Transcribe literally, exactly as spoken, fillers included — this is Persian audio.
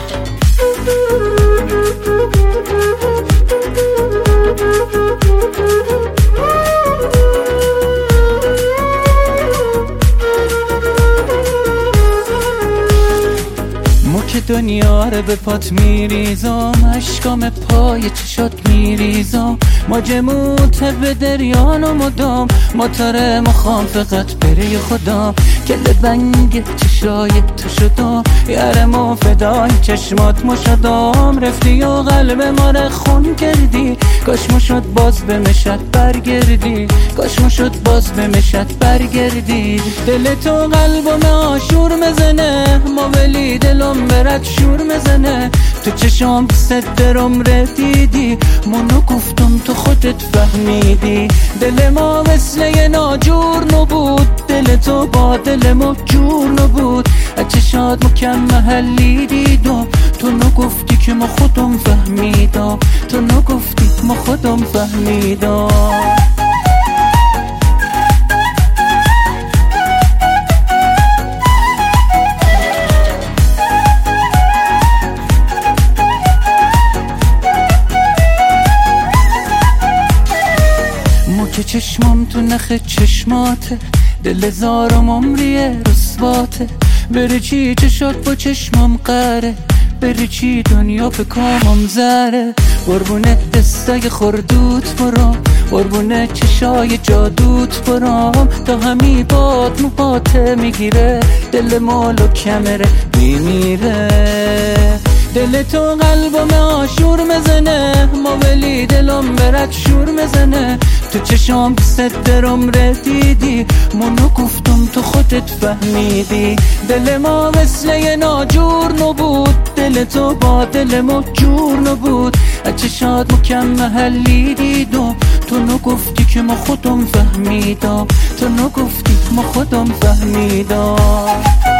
که دنیا رو به پات میریزم، اشکام پای چشات میریزم، ما جموت به دریان و مدام موتور مخوام فقط بری خدا، کل بنگ چشای تو شدم یارم و فدای چشمات ما شدم، رفتی و قلب ما رو خون کردی، کاش ما شد باز به مشت برگردی، کاش ما شد باز به مشت برگردی. دل تو قلبم آشور مزنه، ما ولی دلم برد شور مزنه، تو چشام صد درم دیدی، منو گفتم تو خودت فهمیدی، دل ما مثل یه ناجور نبود، دل تو با دل ما جور نبود، چشات مکم محلی دیدم، تو نگفتی که ما خودم فهمیدم، تو نگفتی ما خودم فهمیدم. که چشمم تو نخ چشماته، دل زارم عمریه رسواته، بری چی چشات با چشمم قره، بری چی دنیا به کامم زره، قربونه دستای خردوت برام، قربونه چشای جادوت برام، تا همی باد موهاته میگیره، دل مالو کمره میمیره، دل تو قلبم آشور مزنه، ما ولی دلم برد شور مزنه، تو چشام صد درم دیدی، منو گفتم تو خودت فهمیدی، دل ما مثل یه ناجور نبود، دل تو با دل ما جور نبود، چشات مکم محلی دیدم، تو نگفتی که ما خودم فهمیدم، تو نگفتی ما خودم فهمیدم.